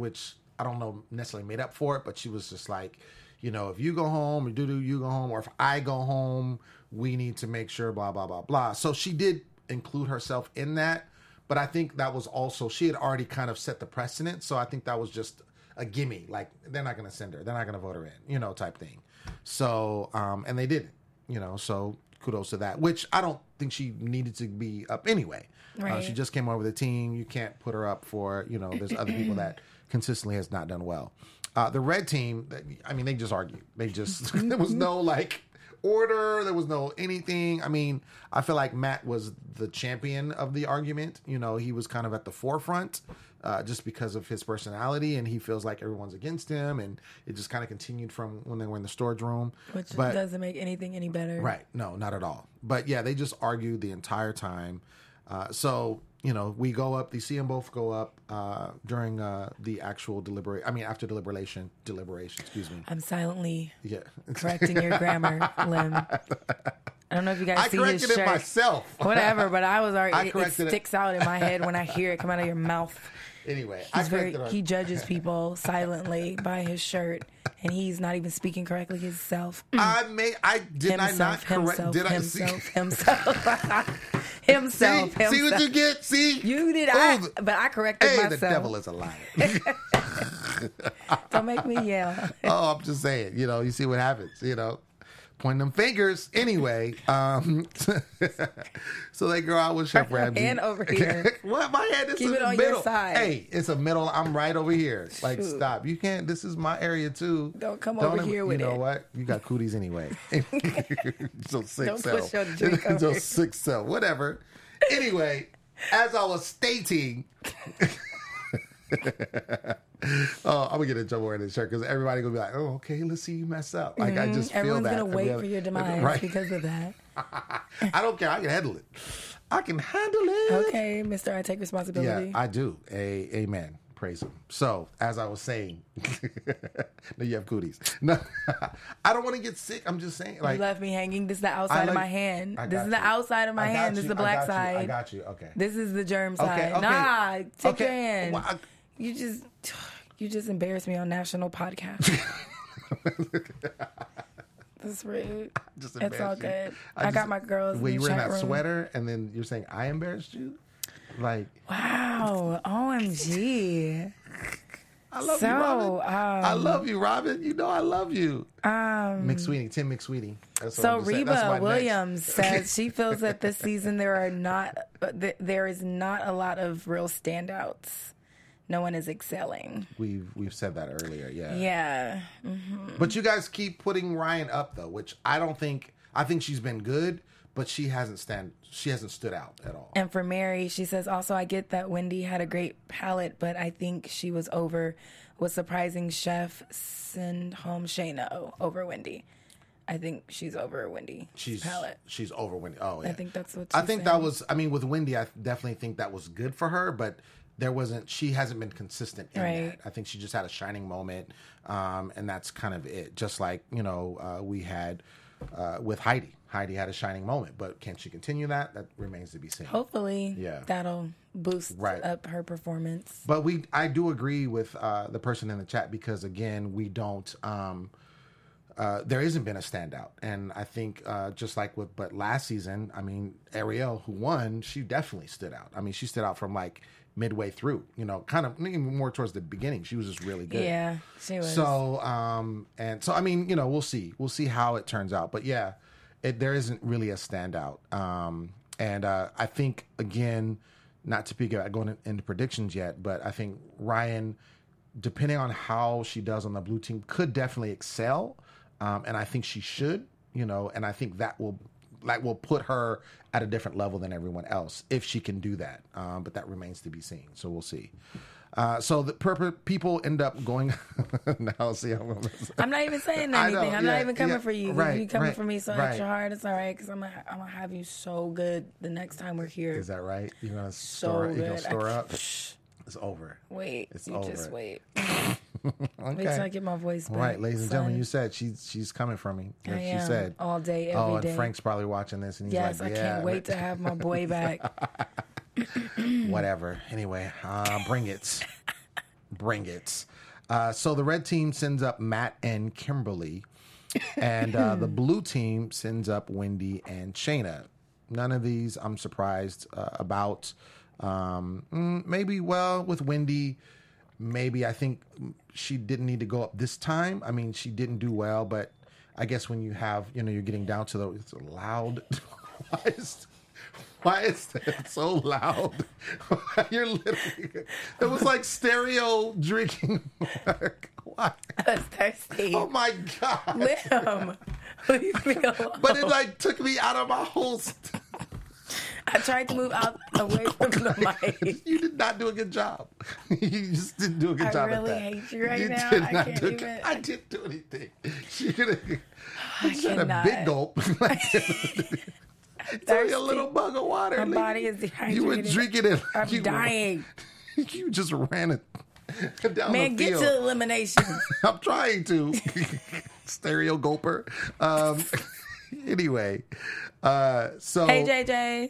Speaker 1: I don't know, necessarily made up for it, but she was just like, you know, if you go home, or do you go home, or if I go home, we need to make sure, blah, blah, blah, blah. So she did include herself in that, but I think that was also, she had already kind of set the precedent, so I think that was just a gimme. Like, they're not going to send her, they're not going to vote her in, you know, type thing. So, um, and they didn't, you know, so kudos to that, which I don't think she needed to be up anyway.
Speaker 3: Right.
Speaker 1: Uh, she just came over with the team. You can't put her up for, you know, there's other people that consistently has not done well. Uh, the red team, I mean, they just argued. They just, there was no like order. There was no anything. I mean, I feel like Matt was the champion of the argument. You know, he was kind of at the forefront uh, just because of his personality, and he feels like everyone's against him. And it just kind of continued from when they were in the storage room.
Speaker 3: Which
Speaker 1: but,
Speaker 3: doesn't make anything any better.
Speaker 1: Right. No, not at all. But yeah, they just argued the entire time. Uh, so, you know, we go up, you see them both go up uh, during uh, the actual deliberate, I mean, after deliberation, deliberation, excuse me.
Speaker 3: I'm silently
Speaker 1: Yeah.
Speaker 3: correcting your grammar, Lim. I don't know if you guys
Speaker 1: I
Speaker 3: see
Speaker 1: corrected
Speaker 3: his
Speaker 1: it
Speaker 3: shirt.
Speaker 1: myself.
Speaker 3: Whatever, but I was already,
Speaker 1: I
Speaker 3: it, it
Speaker 1: corrected it.
Speaker 3: sticks out in my head when I hear it come out of your mouth.
Speaker 1: Anyway,
Speaker 3: He's
Speaker 1: I
Speaker 3: very,
Speaker 1: corrected it.
Speaker 3: he judges people silently by his shirt, and he's not even speaking correctly himself.
Speaker 1: I may, I did I not
Speaker 3: himself,
Speaker 1: correct,
Speaker 3: himself,
Speaker 1: did I
Speaker 3: himself,
Speaker 1: see?
Speaker 3: himself, himself,
Speaker 1: See, see what
Speaker 3: himself.
Speaker 1: you get? See?
Speaker 3: You did,
Speaker 1: Oh,
Speaker 3: I,
Speaker 1: the-
Speaker 3: but I corrected
Speaker 1: Hey,
Speaker 3: myself.
Speaker 1: the devil is a liar.
Speaker 3: Don't make me yell.
Speaker 1: Oh, I'm just saying, you know, you see what happens, you know, pointing them fingers. Anyway, um, so they go out with Chef
Speaker 3: Your
Speaker 1: Ramsay.
Speaker 3: hand over here.
Speaker 1: What? My hand is
Speaker 3: Keep
Speaker 1: in
Speaker 3: it
Speaker 1: the
Speaker 3: on your
Speaker 1: middle.
Speaker 3: side.
Speaker 1: Hey, it's a middle. I'm right over here. Like,
Speaker 3: Shoot.
Speaker 1: stop. You can't. This is my area too.
Speaker 3: Don't come over
Speaker 1: ever-
Speaker 3: here with
Speaker 1: You know
Speaker 3: it.
Speaker 1: what? You got cooties anyway. so sick
Speaker 3: Don't
Speaker 1: self.
Speaker 3: push your drink over
Speaker 1: so
Speaker 3: here.
Speaker 1: sick self. Whatever. Anyway, as I was stating. Oh, I'm gonna get in trouble wearing this shirt because everybody gonna be like, "Oh, okay, let's see you mess up." Like I just feel
Speaker 3: Everyone's
Speaker 1: that.
Speaker 3: gonna wait
Speaker 1: every
Speaker 3: for your
Speaker 1: other-
Speaker 3: demise
Speaker 1: right?
Speaker 3: because of that.
Speaker 1: I don't care. I can handle it. I can handle it.
Speaker 3: Okay, Mister I take
Speaker 1: Yeah,
Speaker 3: responsibility.
Speaker 1: I do. A amen. Praise him. So, as I was saying, no, you have cooties. No, I don't want to get sick. I'm just saying, like,
Speaker 3: you left me hanging. This is the outside
Speaker 1: I
Speaker 3: of
Speaker 1: like-
Speaker 3: my hand.
Speaker 1: I
Speaker 3: This
Speaker 1: got
Speaker 3: is the
Speaker 1: you.
Speaker 3: outside of my
Speaker 1: I got
Speaker 3: hand. This is
Speaker 1: you.
Speaker 3: the
Speaker 1: I
Speaker 3: black
Speaker 1: got you.
Speaker 3: side.
Speaker 1: I got you. Okay.
Speaker 3: This is the germ side.
Speaker 1: okay.
Speaker 3: Nah, take
Speaker 1: Okay.
Speaker 3: your hand.
Speaker 1: Well, I-
Speaker 3: You just, you just embarrassed me on national podcast. That's rude.
Speaker 1: Just
Speaker 3: It's all
Speaker 1: embarrassed you.
Speaker 3: good. I, got
Speaker 1: just-
Speaker 3: my girls
Speaker 1: When
Speaker 3: in
Speaker 1: you
Speaker 3: the
Speaker 1: were in
Speaker 3: chat
Speaker 1: that
Speaker 3: room.
Speaker 1: sweater, and then you're saying I embarrassed you, like
Speaker 3: Wow. O M G.
Speaker 1: I love
Speaker 3: So,
Speaker 1: you, Robin. I
Speaker 3: um,
Speaker 1: love you, Robin. You know I love you.
Speaker 3: Um,
Speaker 1: McSweeney, Tim McSweeney. That's what
Speaker 3: So
Speaker 1: I'm just saying. That's my
Speaker 3: Reba
Speaker 1: next-
Speaker 3: Williams says she feels that this season there are not th- there is not a lot of real standouts. No one is excelling.
Speaker 1: We've we've said that earlier, yeah.
Speaker 3: Yeah.
Speaker 1: But you guys keep putting Ryan up though, which I don't think. I think she's been good, but she hasn't stand. She hasn't stood out at all.
Speaker 3: And for Mary, she says also I get that Wendy had a great palette, but I think she was over with surprising chef send home Shayna over Wendy. I think she's over Wendy
Speaker 1: She's
Speaker 3: palette.
Speaker 1: she's over Wendy. Oh, yeah.
Speaker 3: I think that's what
Speaker 1: I
Speaker 3: she's
Speaker 1: think
Speaker 3: saying.
Speaker 1: that was. I mean, with Wendy, I definitely think that was good for her, but there wasn't. She hasn't been consistent in
Speaker 3: Right.
Speaker 1: that. I think she just had a shining moment, um, and that's kind of it. Just like you know, uh, we had uh, with Heidi. Heidi had a shining moment, but can she continue that? That remains to be seen.
Speaker 3: Hopefully,
Speaker 1: Yeah.
Speaker 3: that'll boost
Speaker 1: Right.
Speaker 3: up her performance.
Speaker 1: But we, I do agree with uh, the person in the chat because again, we don't. Um, uh, there hasn't been a standout, and I think uh, just like with but last season, I mean, Ariel who won, she definitely stood out. I mean, she stood out from like midway through, you know, kind of even more towards the beginning. She was just really good.
Speaker 3: Yeah, she was.
Speaker 1: So, um, and so I mean, you know, we'll see, we'll see how it turns out. But yeah, it, there isn't really a standout, um, and uh, I think again, not to peek at going into predictions yet, but I think Ryan, depending on how she does on the blue team, could definitely excel, um, and I think she should, you know, and I think that will like will put her at a different level than everyone else if she can do that. Um, but that remains to be seen. So we'll see. Uh, so the per- per- people end up going. Now see, I'm, gonna
Speaker 3: I'm not even saying
Speaker 1: I know,
Speaker 3: anything. I'm
Speaker 1: yeah,
Speaker 3: not even coming
Speaker 1: yeah,
Speaker 3: for you.
Speaker 1: right,
Speaker 3: you coming
Speaker 1: right,
Speaker 3: for me so
Speaker 1: right.
Speaker 3: extra hard. It's all right because I'm gonna, I'm gonna have you so good the next time we're here.
Speaker 1: Is that right? You're gonna
Speaker 3: so
Speaker 1: store.
Speaker 3: good?
Speaker 1: You're gonna store
Speaker 3: I-
Speaker 1: up. It's over.
Speaker 3: Wait,
Speaker 1: It's
Speaker 3: you just
Speaker 1: over.
Speaker 3: wait.
Speaker 1: Okay.
Speaker 3: Wait till I get my voice back.
Speaker 1: All right, ladies and gentlemen,
Speaker 3: son.
Speaker 1: you said she's she's coming for me.
Speaker 3: I
Speaker 1: Like she
Speaker 3: am
Speaker 1: said.
Speaker 3: all day, every
Speaker 1: oh, and
Speaker 3: day.
Speaker 1: Frank's probably watching this, and he's
Speaker 3: Yes,
Speaker 1: like,
Speaker 3: I
Speaker 1: "Yeah,
Speaker 3: can't wait to have my boy back.
Speaker 1: whatever." Anyway, uh, bring it, bring it. Uh, so the red team sends up Matt and Kimberly, and uh, the blue team sends up Wendy and Shayna. None of these I'm surprised uh, about. Um, mm, maybe, well, with Wendy, maybe I think she didn't need to go up this time. I mean, she didn't do well, but I guess when you have, you know, you're getting down to the, it's loud. Why is, why is that so loud? You're literally, it was like stereo drinking. Why?
Speaker 3: I was thirsty.
Speaker 1: Oh my God.
Speaker 3: Liam, leave me alone.
Speaker 1: But it like took me out of my whole. St-
Speaker 3: I tried to move out away from the mic.
Speaker 1: You did not do a good job. You just didn't do a good
Speaker 3: I
Speaker 1: job
Speaker 3: really
Speaker 1: at that.
Speaker 3: hate you right
Speaker 1: you
Speaker 3: now.
Speaker 1: Did
Speaker 3: I
Speaker 1: not
Speaker 3: can't
Speaker 1: do
Speaker 3: even.
Speaker 1: I didn't do anything. She could have
Speaker 3: I
Speaker 1: had a
Speaker 3: cannot.
Speaker 1: big gulp. Tell you a little mug of water.
Speaker 3: My
Speaker 1: Like,
Speaker 3: body is dehydrated.
Speaker 1: You were drinking it.
Speaker 3: I'm
Speaker 1: you
Speaker 3: dying.
Speaker 1: Were, you just ran it down
Speaker 3: Man,
Speaker 1: the
Speaker 3: get
Speaker 1: field.
Speaker 3: to elimination.
Speaker 1: I'm trying to. Stereo gulper. Um, anyway, uh, so
Speaker 3: Hey, J J.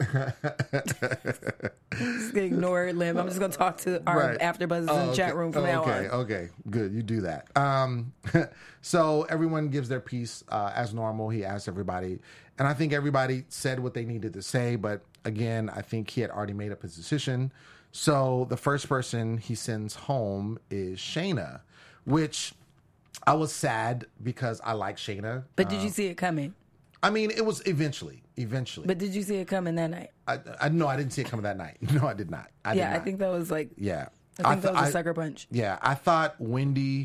Speaker 3: I'm just gonna ignore Lim. I'm just gonna talk to our
Speaker 1: Right.
Speaker 3: AfterBuzz
Speaker 1: Oh,
Speaker 3: in the chat
Speaker 1: okay.
Speaker 3: room from
Speaker 1: Oh,
Speaker 3: now
Speaker 1: okay,
Speaker 3: on.
Speaker 1: okay, good. You do that. Um, so everyone gives their piece uh, as normal. He asked everybody, and I think everybody said what they needed to say. But again, I think he had already made up his decision. So the first person he sends home is Shayna, which I was sad because I like Shayna.
Speaker 3: But did you see it coming?
Speaker 1: I mean, it was eventually, eventually.
Speaker 3: But did you see it coming that night?
Speaker 1: I, I no, I didn't see it coming that night. No, I did not. I
Speaker 3: Yeah,
Speaker 1: did
Speaker 3: I
Speaker 1: not.
Speaker 3: think that was like,
Speaker 1: Yeah,
Speaker 3: I think that
Speaker 1: th-
Speaker 3: was a
Speaker 1: I-
Speaker 3: sucker punch.
Speaker 1: Yeah, I thought Wendy.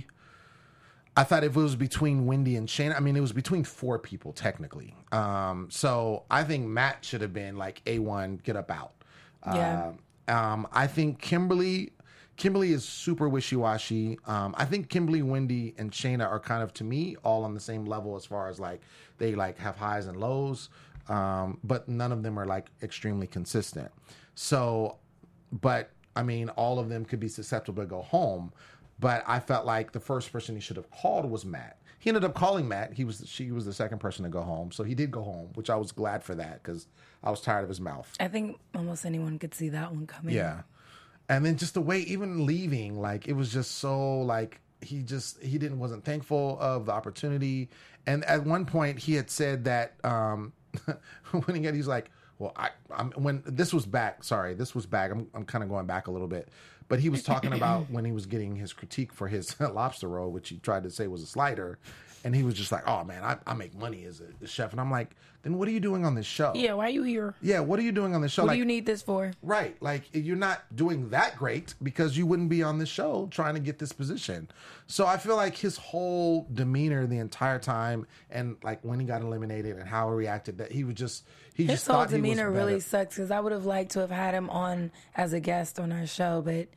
Speaker 1: I thought if it was between Wendy and Shayna, I mean, it was between four people technically. Um, so I think Matt should have been like A one, get up out.
Speaker 3: Yeah.
Speaker 1: Uh, um, I think Kimberly. Kimberly is super wishy-washy. Um, I think Kimberly, Wendy, and Shayna are kind of, to me, all on the same level as far as like they like have highs and lows, um, but none of them are like extremely consistent. So, but I mean, all of them could be susceptible to go home. But I felt like the first person he should have called was Matt. He ended up calling Matt. He was she was the second person to go home, so he did go home, which I was glad for that because I was tired of his mouth.
Speaker 3: I think almost anyone could see that one coming.
Speaker 1: Yeah. And then just the way, even leaving, like, it was just so, like, he just, he didn't, wasn't thankful of the opportunity. And at one point, he had said that, um, when he got, he's like, well, I, I'm, when, this was back, sorry, this was back, I'm, I'm kind of going back a little bit. But he was talking about when he was getting his critique for his lobster roll, which he tried to say was a slider. And he was just like, oh, man, I, I make money as a, a chef. And I'm like, then what are you doing on this show?
Speaker 3: Yeah, why are you here?
Speaker 1: Yeah, what are you doing on this show?
Speaker 3: What
Speaker 1: like,
Speaker 3: do you need this for?
Speaker 1: Right. Like, you're not doing that great because you wouldn't be on this show trying to get this position. So I feel like his whole demeanor the entire time and, like, when he got eliminated and how he reacted, that he was just, he
Speaker 3: His
Speaker 1: just
Speaker 3: whole
Speaker 1: thought he was
Speaker 3: demeanor
Speaker 1: better.
Speaker 3: really sucks because I would have liked to have had him on as a guest on our show, but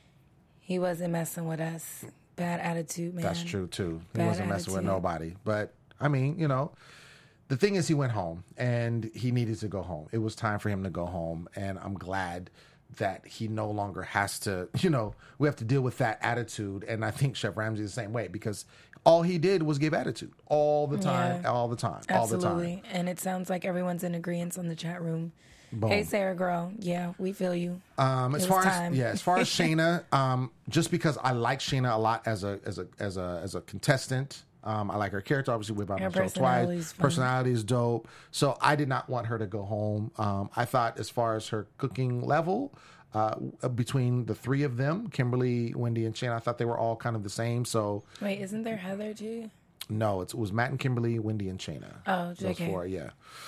Speaker 3: he wasn't messing with us. Bad attitude, man.
Speaker 1: That's true, too. He
Speaker 3: Bad
Speaker 1: wasn't messing with
Speaker 3: attitude.
Speaker 1: nobody. But, I mean, you know, the thing is he went home and he needed to go home. It was time for him to go home. And I'm glad that he no longer has to, you know, we have to deal with that attitude. And I think Chef Ramsay is the same way because all he did was give attitude all the time,
Speaker 3: Yeah.
Speaker 1: all the time, all the
Speaker 3: Absolutely.
Speaker 1: time.
Speaker 3: And it sounds like everyone's in agreement on the chat room.
Speaker 1: Boom.
Speaker 3: Hey, Sarah girl. Yeah, we feel you.
Speaker 1: Um, as
Speaker 3: It
Speaker 1: far
Speaker 3: was
Speaker 1: as
Speaker 3: time.
Speaker 1: yeah, as far as Shayna, um, just because I like Shayna a lot as a as a as a as a contestant, um, I like her character. Obviously, we've been on
Speaker 3: Her
Speaker 1: the show
Speaker 3: personality
Speaker 1: twice.
Speaker 3: is fun.
Speaker 1: Personality is dope. So I did not want her to go home. Um, I thought as far as her cooking level, uh, between the three of them, Kimberly, Wendy, and Shayna, I thought they were all kind of the same. So
Speaker 3: Wait, isn't there Heather too?
Speaker 1: no, it's, it was Matt and Kimberly, Wendy and Shayna.
Speaker 3: Oh,
Speaker 1: Those
Speaker 3: J K.
Speaker 1: four, yeah.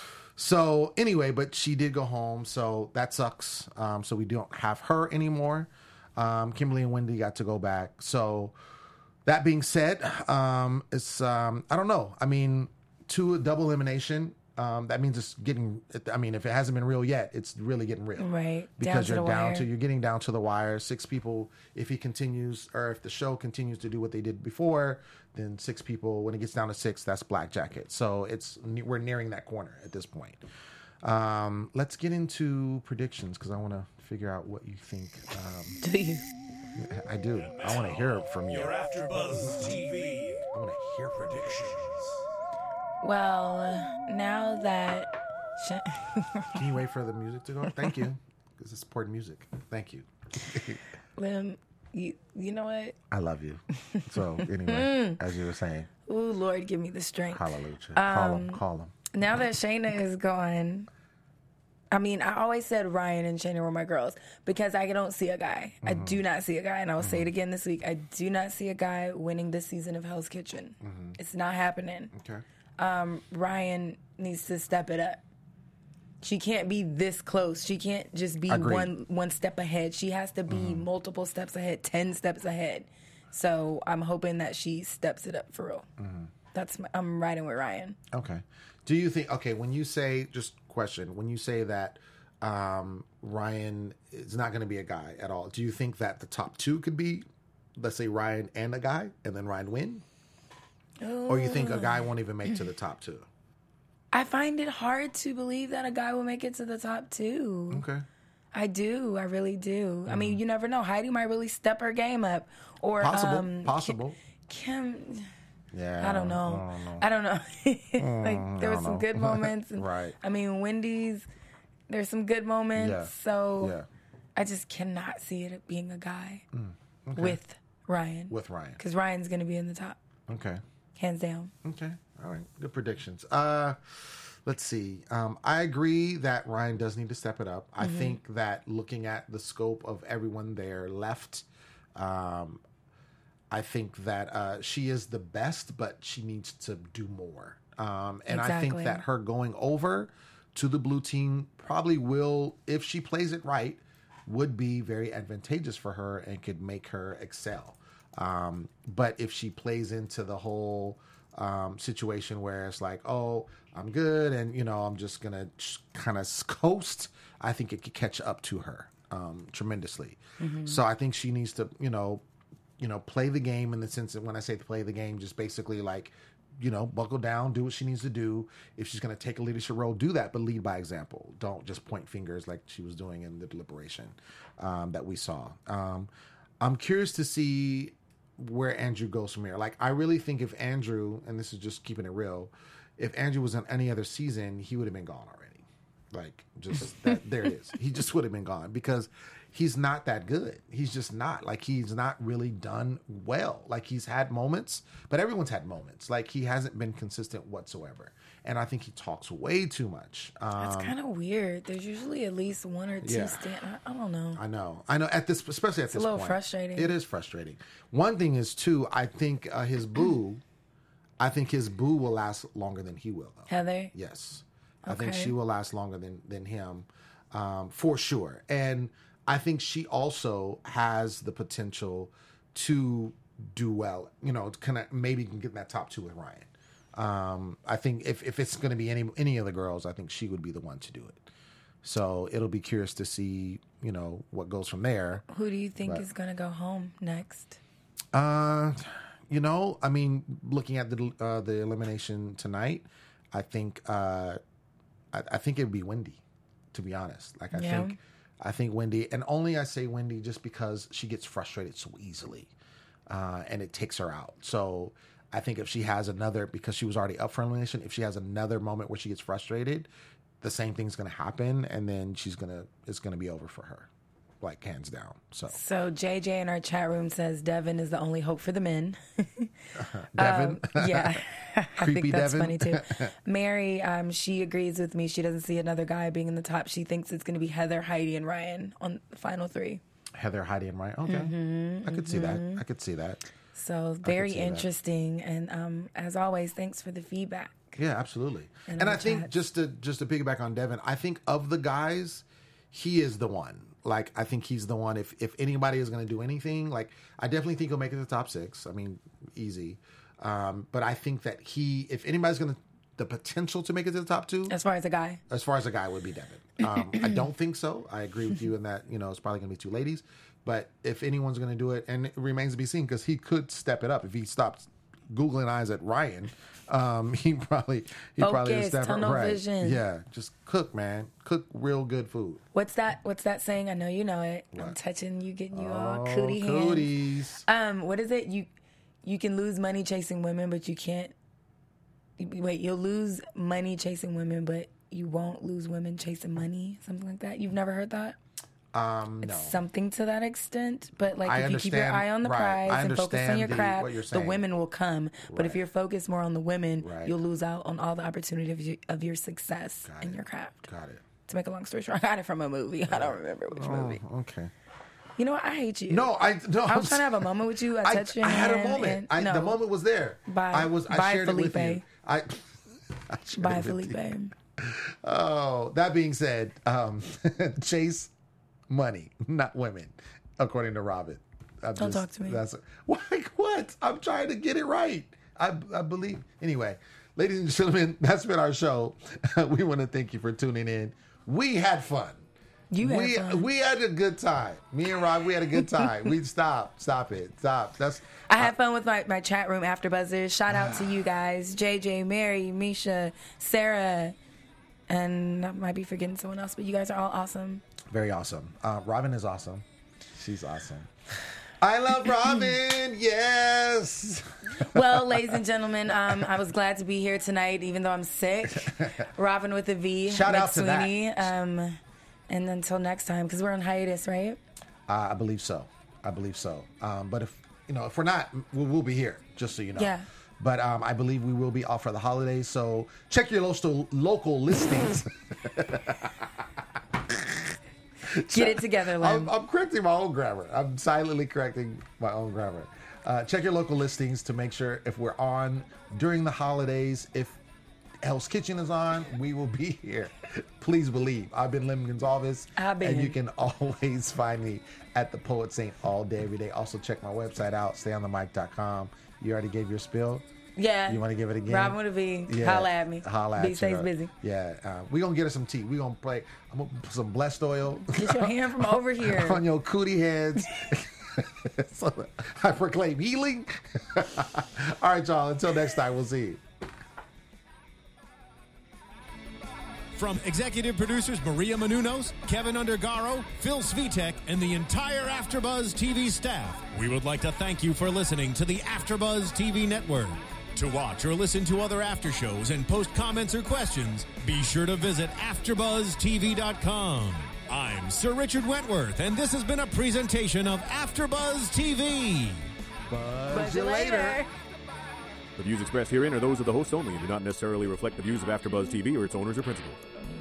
Speaker 1: So anyway, but she did go home, so that sucks. Um, so we don't have her anymore. Um, Kimberly and Wendy got to go back. So that being said, um, it's um, I don't know. I mean, two double elimination. Um, that means it's getting. I mean, if it hasn't been real yet, it's really getting real,
Speaker 3: Right.
Speaker 1: Because
Speaker 3: Down to
Speaker 1: you're
Speaker 3: the
Speaker 1: down
Speaker 3: wire.
Speaker 1: to you're getting down to the wire. Six people. If he continues, or if the show continues to do what they did before, then six people. When it gets down to six, that's Black Jacket. So it's we're nearing that corner at this point. Um, let's get into predictions because I want to figure out what you think. Um,
Speaker 3: Do you?
Speaker 1: I do. I want to hear it from you.
Speaker 5: Your AfterBuzz T V
Speaker 1: I want to hear
Speaker 5: predictions.
Speaker 3: Well, uh, now that Sh-
Speaker 1: Can you wait for the music to go? Thank you. Because it's important music. Thank you.
Speaker 3: Lim, You, you know what?
Speaker 1: I love you. So anyway, as you were saying,
Speaker 3: Ooh, Lord, give me the strength.
Speaker 1: hallelujah. Call him. Call him.
Speaker 3: Now that Shayna is gone, I mean, I always said Ryan and Shayna were my girls because I don't see a guy. Mm-hmm. I do not see a guy, and I will mm-hmm. say it again this week. I do not see a guy winning this season of Hell's Kitchen. Mm-hmm. It's not happening.
Speaker 1: Okay.
Speaker 3: Um, Ryan needs to step it up. She can't be this close. She can't just be
Speaker 1: Agreed.
Speaker 3: one one step ahead. She has to be mm-hmm. multiple steps ahead, ten steps ahead. So I'm hoping that she steps it up for real. Mm-hmm. That's my, I'm riding with Ryan.
Speaker 1: Okay. Do you think? Okay, when you say just question, when you say that um, Ryan is not going to be a guy at all, do you think that the top two could be, let's say Ryan and a guy, and then Ryan win, oh. or you think a guy won't even make to the top two?
Speaker 3: I find it hard to believe that a guy will make it to the top two.
Speaker 1: Okay.
Speaker 3: I do. I really do. Mm-hmm. I mean, you never know. Heidi might really step her game up. Or
Speaker 1: Possible.
Speaker 3: Um,
Speaker 1: Possible.
Speaker 3: Kim, Kim,
Speaker 1: yeah.
Speaker 3: I don't know. I don't know. I don't know. Like, there were some
Speaker 1: know.
Speaker 3: good moments. And,
Speaker 1: right.
Speaker 3: I mean, Wendy's, there's some good moments.
Speaker 1: Yeah.
Speaker 3: So
Speaker 1: yeah.
Speaker 3: I just cannot see it being a guy
Speaker 1: mm. okay.
Speaker 3: with Ryan.
Speaker 1: With Ryan.
Speaker 3: Because Ryan's going to be in the top.
Speaker 1: Okay.
Speaker 3: Hands down.
Speaker 1: Okay. All right. Good predictions. Uh, let's see. Um, I agree that Ryan does need to step it up. Mm-hmm. I think that looking at the scope of everyone there left, um, I think that uh, she is the best, but she needs to do more. Um, and exactly. I think that her going over to the blue team probably will, if she plays it right, would be very advantageous for her and could make her excel. Um, but if she plays into the whole um, situation where it's like, oh, I'm good and, you know, I'm just going to kind of coast, I think it could catch up to her um, tremendously. Mm-hmm. So I think she needs to, you know, you know, play the game in the sense that when I say to play the game, just basically like, you know, buckle down, do what she needs to do. If she's going to take a leadership role, do that, but lead by example. Don't just point fingers like she was doing in the deliberation um, that we saw. Um, I'm curious to see where Andrew goes from here. Like, I really think if Andrew, and this is just keeping it real, if Andrew was on any other season, he would have been gone already. Like, just that, there it is. He just would have been gone because he's not that good. He's just not. Like, he's not really done well. Like, he's had moments, but everyone's had moments. Like, he hasn't been consistent whatsoever. And I think he talks way too much. Um,
Speaker 3: That's kind of weird. There's usually at least one or two yeah. stand. I, I don't know.
Speaker 1: I know. I know. At this, especially at
Speaker 3: it's
Speaker 1: this
Speaker 3: point. It's a little
Speaker 1: point,
Speaker 3: frustrating.
Speaker 1: It is frustrating. One thing is, too, I think uh, his boo, I think his boo will last longer than he will, though.
Speaker 3: Heather?
Speaker 1: Yes.
Speaker 3: Okay.
Speaker 1: I think she will last longer than, than him, um, for sure. And I think she also has the potential to do well, you know, kind of maybe can get in that top two with Ryan. Um, I think if, if it's going to be any any of the girls, I think she would be the one to do it. So it'll be curious to see, you know, what goes from there.
Speaker 3: Who do you think
Speaker 1: but,
Speaker 3: is going to go home next?
Speaker 1: Uh, you know, I mean, looking at the uh, the elimination tonight, I think uh, I, I think it would be Wendy, to be honest. Like I
Speaker 3: yeah.
Speaker 1: think. I think Wendy, and only I say Wendy just because she gets frustrated so easily, uh, and it takes her out. So I think if she has another, because she was already up for elimination, if she has another moment where she gets frustrated, the same thing's going to happen, and then she's gonna it's going to be over for her, like hands down. So,
Speaker 3: so J J in our chat room says Devin is the only hope for the men.
Speaker 1: Devin,
Speaker 3: um, yeah. I think that's
Speaker 1: Devin.
Speaker 3: funny too. Mary, um, she agrees with me. She doesn't see another guy being in the top. She thinks it's going to be Heather, Heidi, and Ryan on the final three.
Speaker 1: Heather, Heidi, and Ryan. Okay, mm-hmm, I could mm-hmm. see that. I could see that.
Speaker 3: So very interesting. That. And um, as always, thanks for the feedback.
Speaker 1: Yeah, absolutely. And, and I think chats. just to just to piggyback on Devin, I think of the guys, he is the one. Like, I think he's the one. If if anybody is going to do anything, like, I definitely think he'll make it to the top six. I mean, easy. Um, but I think that he, if anybody's going to, the potential to make it to the top two.
Speaker 3: As far as a guy.
Speaker 1: As far as a guy would be Devin. Um, I don't think so. I agree with you in that, you know, it's probably going to be two ladies. But if anyone's going to do it, and it remains to be seen, because he could step it up. If he stops googling eyes at Ryan, um, he probably, he
Speaker 3: Focus,
Speaker 1: probably would step
Speaker 3: tunnel
Speaker 1: up. Right.
Speaker 3: vision.
Speaker 1: Yeah. Just cook, man. Cook real good food.
Speaker 3: What's that? What's that saying? I know you know it. What? I'm touching you, getting you oh, all cootie hands.
Speaker 1: Cooties.
Speaker 3: Um, what is it? You you can lose money chasing women, but you can't. Wait, you'll lose money chasing women, but you won't lose women chasing money. Something like that. You've never heard that?
Speaker 1: Um, no.
Speaker 3: Something to that extent, but like
Speaker 1: I
Speaker 3: if you keep your
Speaker 1: understand-
Speaker 3: eye on the
Speaker 1: right.
Speaker 3: prize
Speaker 1: I
Speaker 3: and focus on
Speaker 1: understand
Speaker 3: your
Speaker 1: the-
Speaker 3: craft,
Speaker 1: what you're
Speaker 3: the
Speaker 1: saying.
Speaker 3: women will come. But if
Speaker 1: Right.
Speaker 3: you're focused more on the women,
Speaker 1: Right.
Speaker 3: you'll lose out on all the opportunity of your, of your success
Speaker 1: Got
Speaker 3: in
Speaker 1: it.
Speaker 3: your craft.
Speaker 1: Got it.
Speaker 3: To make a long story short, I got it from a movie. I don't remember which movie.
Speaker 1: Oh, okay.
Speaker 3: You know what? I hate you.
Speaker 1: No, I no.
Speaker 3: I was trying to have a moment with you. I
Speaker 1: I,
Speaker 3: touched your
Speaker 1: I had a
Speaker 3: hand
Speaker 1: moment.
Speaker 3: and-
Speaker 1: I,
Speaker 3: no.
Speaker 1: The moment was there.
Speaker 3: Bye.
Speaker 1: I was. I
Speaker 3: Bye,
Speaker 1: shared it with
Speaker 3: Felipe.
Speaker 1: you. I. I shared
Speaker 3: Bye,
Speaker 1: it with you.
Speaker 3: Felipe.
Speaker 1: Oh, that being said, um, chase money, not women, according to Robin. I'm
Speaker 3: Don't talk to me.
Speaker 1: That's like what? I'm trying to get it right. I, I believe. Anyway, ladies and gentlemen, that's been our show. We want to thank you for tuning in. We had fun.
Speaker 3: You had
Speaker 1: we
Speaker 3: fun.
Speaker 1: we had a good time. Me and Rob, we had a good time. we stop, stop it, stop. That's
Speaker 3: I had fun with my, my chat room after buzzers. Shout out to you guys, J J, Mary, Misha, Sarah, and I might be forgetting someone else, but you guys are all awesome.
Speaker 1: very awesome. Uh, Robin is awesome. She's awesome. I love Robin. Yes.
Speaker 3: Well, ladies and gentlemen, um, I was glad to be here tonight, even though I'm sick. Robin with a V.
Speaker 1: Shout out to that.
Speaker 3: McSweeney. Um, and until next time, because we're on hiatus, right?
Speaker 1: Uh, I believe so. I believe so. Um, but if you know, if we're not, we'll, we'll be here. Just so you know.
Speaker 3: Yeah.
Speaker 1: But um, I believe we will be off for the holidays. So check your local local listings.
Speaker 3: Get it together, Len.
Speaker 1: I'm, I'm correcting my own grammar. I'm silently correcting my own grammar. Uh, check your local listings to make sure if we're on during the holidays. If Hell's Kitchen is on, we will be here. Please believe. I've been Lim Gonzalez.
Speaker 3: I've been.
Speaker 1: And you can always find me at the Poet Saint all day, every day. Also, check my website out, stay on the mic dot com. You already gave your spiel.
Speaker 3: Yeah.
Speaker 1: You want to give it again?
Speaker 3: Robin with a V.
Speaker 1: Yeah.
Speaker 3: Holla at me.
Speaker 1: Holla at
Speaker 3: B
Speaker 1: you.
Speaker 3: stays busy.
Speaker 1: Yeah. Uh, we're going to get her some tea. We're going to play. I'm going to put some blessed oil.
Speaker 3: Get your hand from over here.
Speaker 1: on your cootie heads. So I proclaim healing. All right, y'all. Until next time, we'll see you.
Speaker 2: From executive producers Maria Menounos, Kevin Undergaro, Phil Svitek, and the entire AfterBuzz T V staff, we would like to thank you for listening to the AfterBuzz T V network. To watch or listen to other after shows and post comments or questions, be sure to visit after buzz T V dot com. I'm Sir Richard Wentworth, and this has been a presentation of AfterBuzz T V.
Speaker 1: Buzz you later.
Speaker 6: The views expressed herein are those of the hosts only and do not necessarily reflect the views of AfterBuzz T V or its owners or principals.